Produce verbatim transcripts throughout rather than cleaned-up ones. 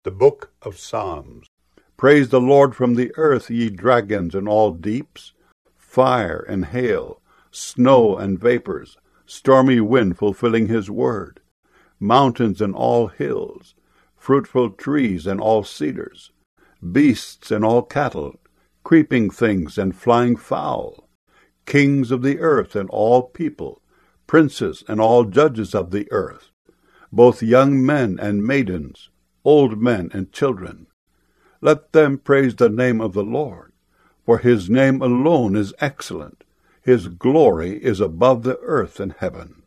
The Book of Psalms. Praise the Lord from the earth, ye dragons and all deeps, fire and hail, snow and vapors, stormy wind fulfilling his word, mountains and all hills, fruitful trees and all cedars, beasts and all cattle, creeping things and flying fowl, kings of the earth and all people, princes and all judges of the earth, both young men and maidens, old men and children. Let them praise the name of the Lord, for his name alone is excellent. His glory is above the earth and heaven.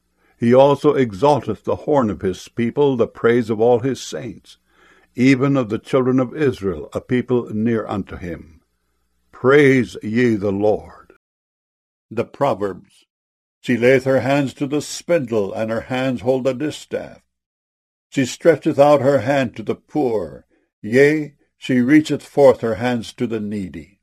He also exalteth the horn of his people, the praise of all his saints, even of the children of Israel, a people near unto him. Praise ye the Lord. The Proverbs. She layeth her hands to the spindle, and her hands hold the distaff. She stretcheth out her hand to the poor, yea, she reacheth forth her hands to the needy.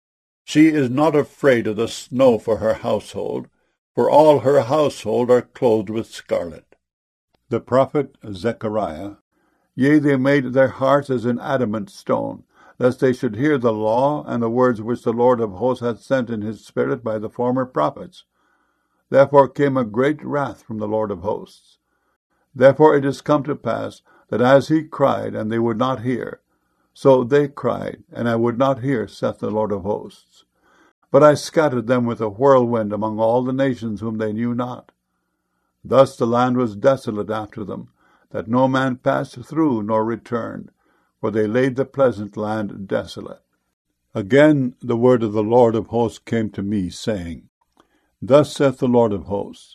She is not afraid of the snow for her household, for all her household are clothed with scarlet. The prophet Zechariah. Yea, they made their hearts as an adamant stone, lest they should hear the law and the words which the Lord of hosts hath sent in his spirit by the former prophets. Therefore came a great wrath from the Lord of hosts. Therefore it is come to pass, that as he cried, and they would not hear, so they cried, and I would not hear, saith the Lord of hosts. But I scattered them with a whirlwind among all the nations whom they knew not. Thus the land was desolate after them, that no man passed through nor returned, for they laid the pleasant land desolate. Again the word of the Lord of hosts came to me, saying, Thus saith the Lord of hosts,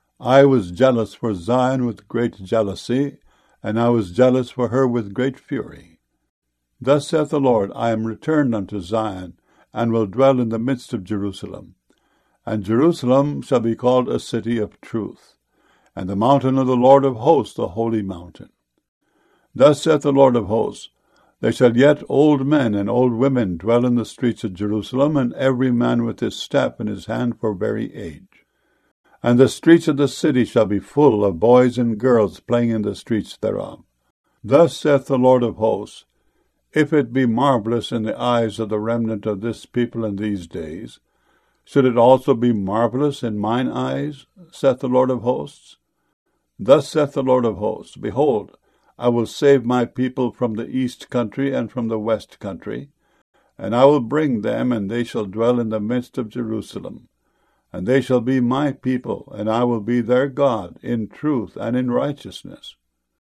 I was jealous for Zion with great jealousy, and I was jealous for her with great fury. Thus saith the Lord, I am returned unto Zion, and will dwell in the midst of Jerusalem. And Jerusalem shall be called a city of truth, and the mountain of the Lord of hosts the holy mountain. Thus saith the Lord of hosts, There shall yet old men and old women dwell in the streets of Jerusalem, and every man with his staff in his hand for very age. And the streets of the city shall be full of boys and girls playing in the streets thereof. Thus saith the Lord of hosts, If it be marvelous in the eyes of the remnant of this people in these days, should it also be marvelous in mine eyes, saith the Lord of hosts? Thus saith the Lord of hosts, Behold, I will save my people from the east country and from the west country, and I will bring them, and they shall dwell in the midst of Jerusalem. And they shall be my people, and I will be their God, in truth and in righteousness.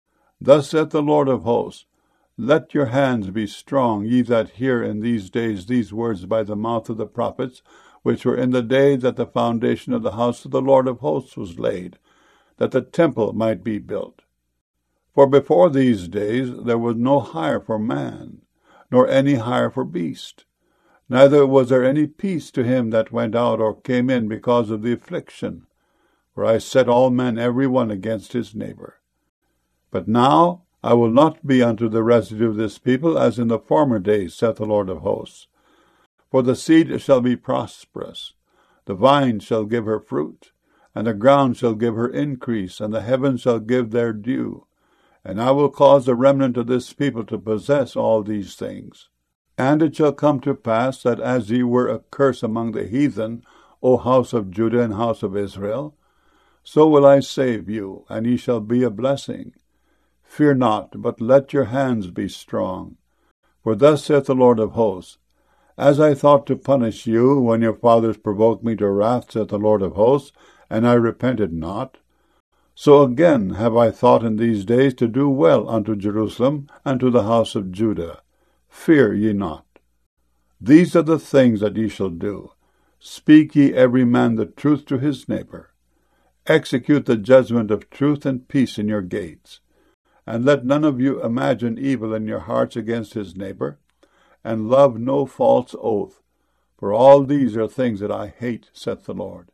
Thus saith the Lord of hosts, Let your hands be strong, ye that hear in these days these words by the mouth of the prophets, which were in the day that the foundation of the house of the Lord of hosts was laid, that the temple might be built. For before these days there was no hire for man, nor any hire for beast. Neither was there any peace to him that went out or came in because of the affliction. For I set all men every one against his neighbor. But now I will not be unto the residue of this people as in the former days, saith the Lord of hosts. For the seed shall be prosperous, the vine shall give her fruit, and the ground shall give her increase, and the heavens shall give their dew. And I will cause the remnant of this people to possess all these things. And it shall come to pass that as ye were a curse among the heathen, O house of Judah and house of Israel, so will I save you, and ye shall be a blessing. Fear not, but let your hands be strong. For thus saith the Lord of hosts, As I thought to punish you when your fathers provoked me to wrath, saith the Lord of hosts, and I repented not, so again have I thought in these days to do well unto Jerusalem and to the house of Judah. Fear ye not. These are the things that ye shall do. Speak ye every man the truth to his neighbor. Execute the judgment of truth and peace in your gates. And let none of you imagine evil in your hearts against his neighbor, and love no false oath. For all these are things that I hate, saith the Lord.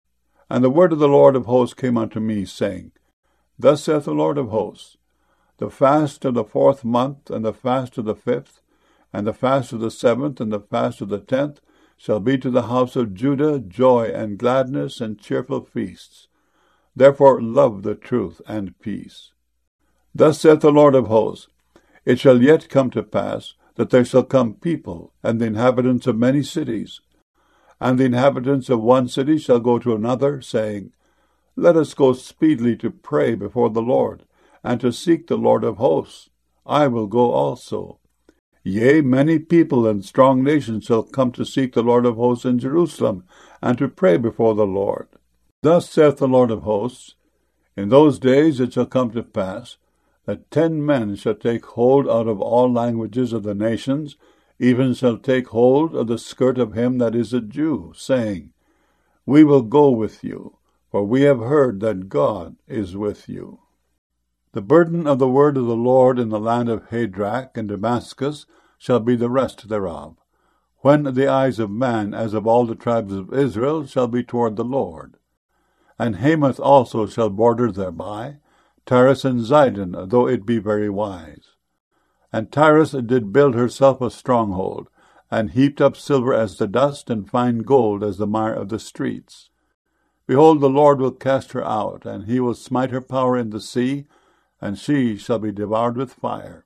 And the word of the Lord of hosts came unto me, saying, Thus saith the Lord of hosts, The fast of the fourth month, and the fast of the fifth, and the fast of the seventh, and the fast of the tenth, shall be to the house of Judah joy and gladness and cheerful feasts. Therefore love the truth and peace. Thus saith the Lord of hosts, It shall yet come to pass that there shall come people, and the inhabitants of many cities. And the inhabitants of one city shall go to another, saying, Let us go speedily to pray before the Lord, and to seek the Lord of hosts. I will go also. Yea, many people and strong nations shall come to seek the Lord of hosts in Jerusalem, and to pray before the Lord. Thus saith the Lord of hosts, In those days it shall come to pass, that ten men shall take hold out of all languages of the nations, even shall take hold of the skirt of him that is a Jew, saying, We will go with you, for we have heard that God is with you. The burden of the word of the Lord in the land of Hadrach and Damascus shall be the rest thereof, when the eyes of man, as of all the tribes of Israel, shall be toward the Lord. And Hamath also shall border thereby, Tyrus and Zidon, though it be very wise. And Tyrus did build herself a stronghold, and heaped up silver as the dust, and fine gold as the mire of the streets. Behold, the Lord will cast her out, and he will smite her power in the sea, and she shall be devoured with fire.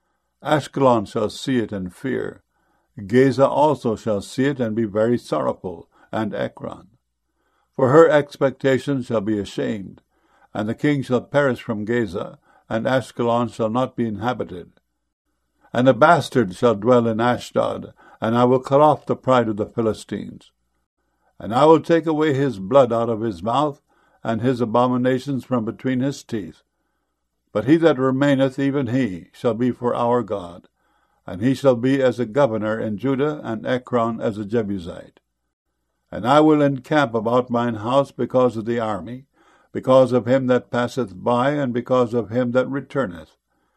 Ashkelon shall see it and fear. Gaza also shall see it and be very sorrowful, and Ekron. For her expectation shall be ashamed, and the king shall perish from Gaza, and Ashkelon shall not be inhabited. And a bastard shall dwell in Ashdod, and I will cut off the pride of the Philistines. And I will take away his blood out of his mouth, and his abominations from between his teeth. But he that remaineth, even he, shall be for our God, and he shall be as a governor in Judah, and Ekron as a Jebusite. And I will encamp about mine house because of the army, because of him that passeth by, and because of him that returneth.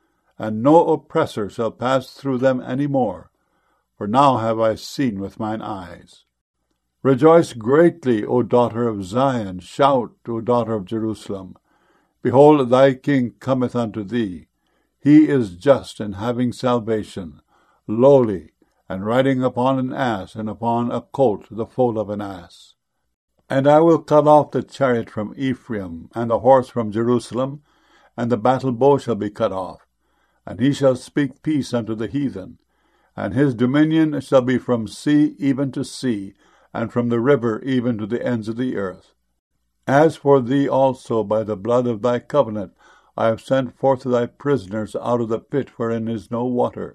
And no oppressor shall pass through them any more, for now have I seen with mine eyes. Rejoice greatly, O daughter of Zion, shout, O daughter of Jerusalem. Behold, thy king cometh unto thee. He is just and having salvation, lowly, and riding upon an ass, and upon a colt, the foal of an ass. And I will cut off the chariot from Ephraim, and the horse from Jerusalem, and the battle bow shall be cut off. And he shall speak peace unto the heathen. And his dominion shall be from sea even to sea, and from the river even to the ends of the earth. As for thee also, by the blood of thy covenant, I have sent forth thy prisoners out of the pit wherein is no water.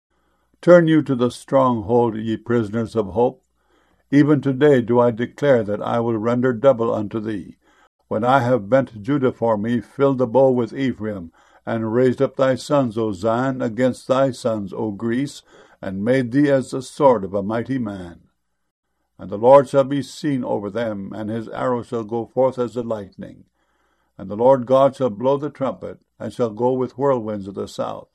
Turn you to the stronghold, ye prisoners of hope. Even today do I declare that I will render double unto thee. When I have bent Judah for me, filled the bow with Ephraim, and raised up thy sons, O Zion, against thy sons, O Greece, and made thee as the sword of a mighty man. And the Lord shall be seen over them, and his arrow shall go forth as the lightning. And the Lord God shall blow the trumpet, and shall go with whirlwinds of the south.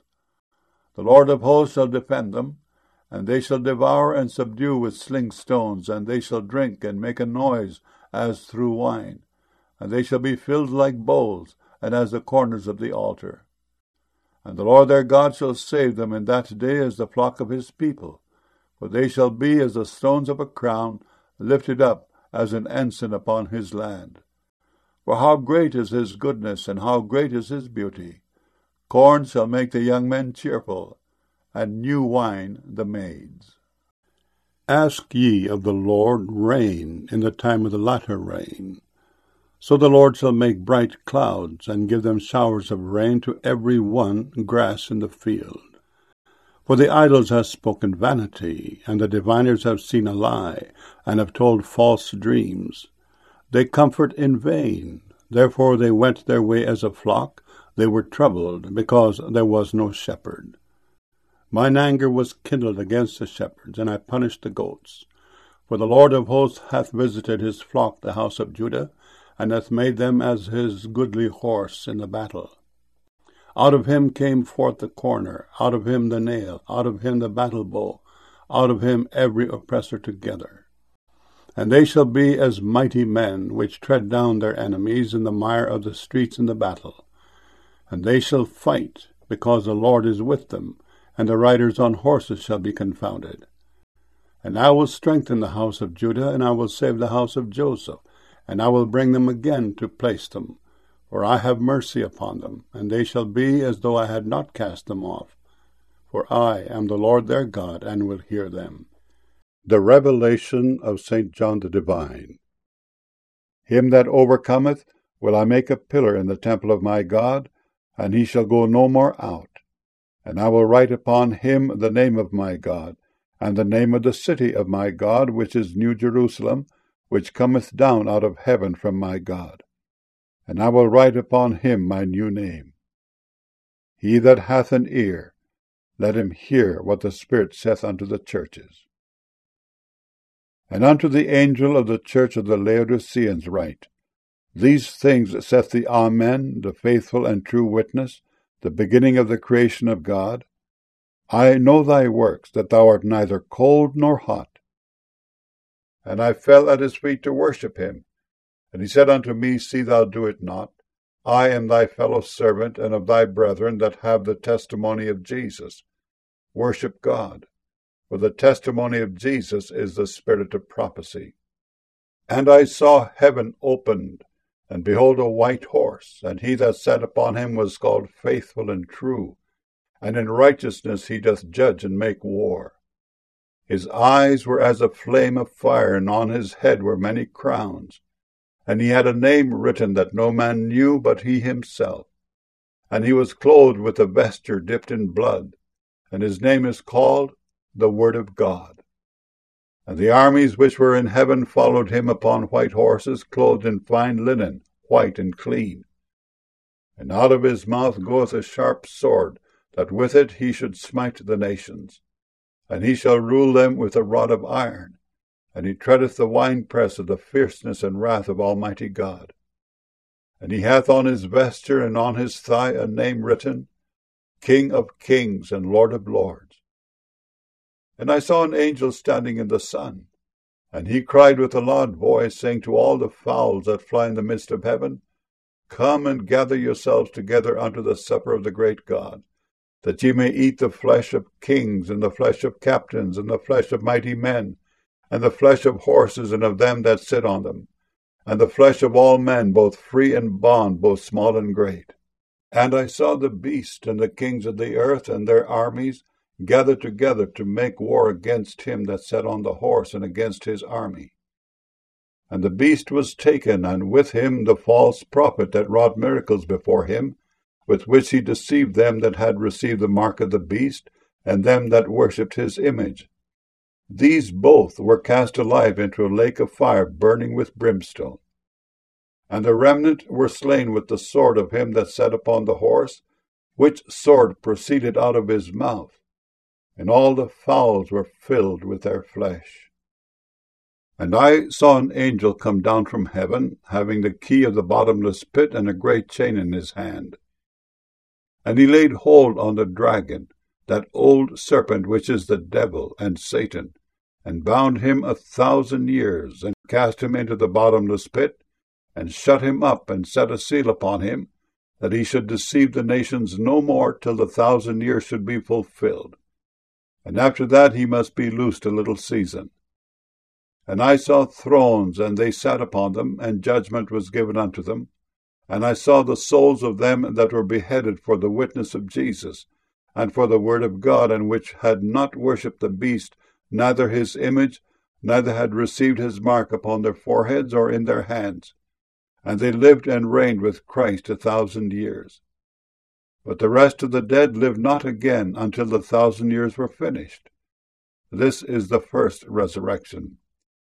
The Lord of hosts shall defend them, and they shall devour and subdue with sling stones, and they shall drink and make a noise as through wine. And they shall be filled like bowls, and as the corners of the altar. And the Lord their God shall save them in that day as the flock of his people. For they shall be as the stones of a crown, lifted up as an ensign upon his land. For how great is his goodness, and how great is his beauty! Corn shall make the young men cheerful, and new wine the maids. Ask ye of the Lord rain in the time of the latter rain. So the Lord shall make bright clouds, and give them showers of rain to every one grass in the field. For the idols have spoken vanity, and the diviners have seen a lie, and have told false dreams. They comfort in vain, therefore they went their way as a flock. They were troubled, because there was no shepherd. Mine anger was kindled against the shepherds, and I punished the goats. For the Lord of hosts hath visited his flock, the house of Judah, and hath made them as his goodly horse in the battle. Out of him came forth the corner, out of him the nail, out of him the battle bow, out of him every oppressor together. And they shall be as mighty men, which tread down their enemies in the mire of the streets in the battle. And they shall fight, because the Lord is with them, and the riders on horses shall be confounded. And I will strengthen the house of Judah, and I will save the house of Joseph, and I will bring them again to place them. For I have mercy upon them, and they shall be as though I had not cast them off. for I am the Lord their God, and will hear them. The revelation of Saint John the Divine. Him that overcometh will I make a pillar in the temple of my God, and he shall go no more out. And I will write upon him the name of my God, and the name of the city of my God, which is New Jerusalem, which cometh down out of heaven from my God. And I will write upon him my new name. He that hath an ear, let him hear what the Spirit saith unto the churches. And unto the angel of the church of the Laodiceans write, These things saith the Amen, the faithful and true witness, the beginning of the creation of God. I know thy works, that thou art neither cold nor hot. And I fell at his feet to worship him. And he said unto me, See thou do it not. I am thy fellow servant, and of thy brethren that have the testimony of Jesus. Worship God. For the testimony of Jesus is the spirit of prophecy. And I saw heaven opened, and behold a white horse, and he that sat upon him was called Faithful and True, and in righteousness he doth judge and make war. His eyes were as a flame of fire, and on his head were many crowns. And he had a name written that no man knew but he himself. And he was clothed with a vesture dipped in blood, and his name is called the Word of God. And the armies which were in heaven followed him upon white horses, clothed in fine linen, white and clean. And out of his mouth goeth a sharp sword, that with it he should smite the nations. And he shall rule them with a rod of iron, and he treadeth the winepress of the fierceness and wrath of Almighty God. And he hath on his vesture and on his thigh a name written, King of Kings and Lord of Lords. And I saw an angel standing in the sun, and he cried with a loud voice, saying to all the fowls that fly in the midst of heaven, Come and gather yourselves together unto the supper of the great God, that ye may eat the flesh of kings, and the flesh of captains, and the flesh of mighty men, and the flesh of horses and of them that sit on them, and the flesh of all men, both free and bond, both small and great. And I saw the beast and the kings of the earth and their armies gathered together to make war against him that sat on the horse and against his army. And the beast was taken, and with him the false prophet that wrought miracles before him, with which he deceived them that had received the mark of the beast, and them that worshipped his image. These both were cast alive into a lake of fire burning with brimstone. And the remnant were slain with the sword of him that sat upon the horse, which sword proceeded out of his mouth, and all the fowls were filled with their flesh. And I saw an angel come down from heaven, having the key of the bottomless pit and a great chain in his hand. And he laid hold on the dragon, that old serpent which is the devil and Satan, and bound him a thousand years, and cast him into the bottomless pit, and shut him up, and set a seal upon him, that he should deceive the nations no more till the thousand years should be fulfilled. And after that he must be loosed a little season. And I saw thrones, and they sat upon them, and judgment was given unto them. And I saw the souls of them that were beheaded for the witness of Jesus, and for the word of God, and which had not worshipped the beast, neither his image, neither had received his mark upon their foreheads or in their hands. And they lived and reigned with Christ a thousand years. But the rest of the dead lived not again until the thousand years were finished. This is the first resurrection.